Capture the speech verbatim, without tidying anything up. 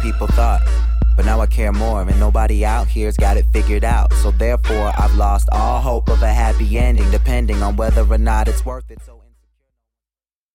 people thought. But now I care more, and nobody out here's got it figured out. So therefore, I've lost all hope of a happy ending, depending on whether or not it's worth it. So